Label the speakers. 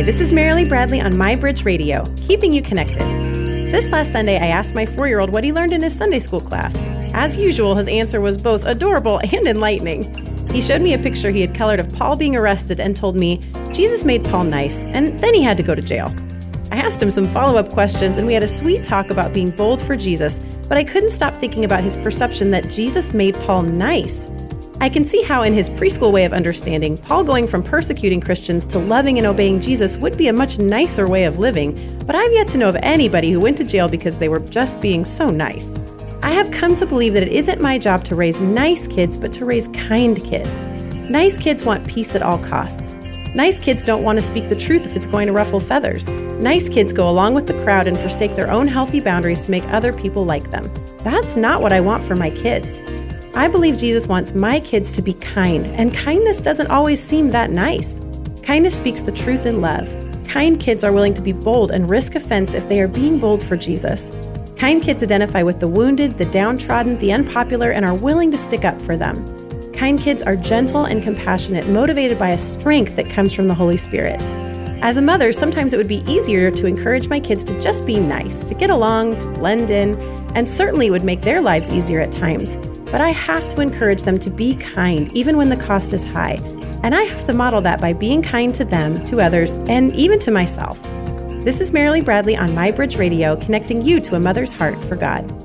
Speaker 1: Hi, this is Marilee Bradley on MyBridge Radio, keeping you connected. This last Sunday, I asked my 4-year-old what he learned in his Sunday school class. As usual, his answer was both adorable and enlightening. He showed me a picture he had colored of Paul being arrested and told me, Jesus made Paul nice, and then he had to go to jail. I asked him some follow-up questions, and we had a sweet talk about being bold for Jesus, but I couldn't stop thinking about his perception that Jesus made Paul nice. I can see how in his preschool way of understanding, Paul going from persecuting Christians to loving and obeying Jesus would be a much nicer way of living, but I've yet to know of anybody who went to jail because they were just being so nice. I have come to believe that it isn't my job to raise nice kids, but to raise kind kids. Nice kids want peace at all costs. Nice kids don't want to speak the truth if it's going to ruffle feathers. Nice kids go along with the crowd and forsake their own healthy boundaries to make other people like them. That's not what I want for my kids. I believe Jesus wants my kids to be kind, and kindness doesn't always seem that nice. Kindness speaks the truth in love. Kind kids are willing to be bold and risk offense if they are being bold for Jesus. Kind kids identify with the wounded, the downtrodden, the unpopular, and are willing to stick up for them. Kind kids are gentle and compassionate, motivated by a strength that comes from the Holy Spirit. As a mother, sometimes it would be easier to encourage my kids to just be nice, to get along, to blend in, and certainly it would make their lives easier at times. But I have to encourage them to be kind, even when the cost is high. And I have to model that by being kind to them, to others, and even to myself. This is Marilee Bradley on MyBridge Radio, connecting you to a mother's heart for God.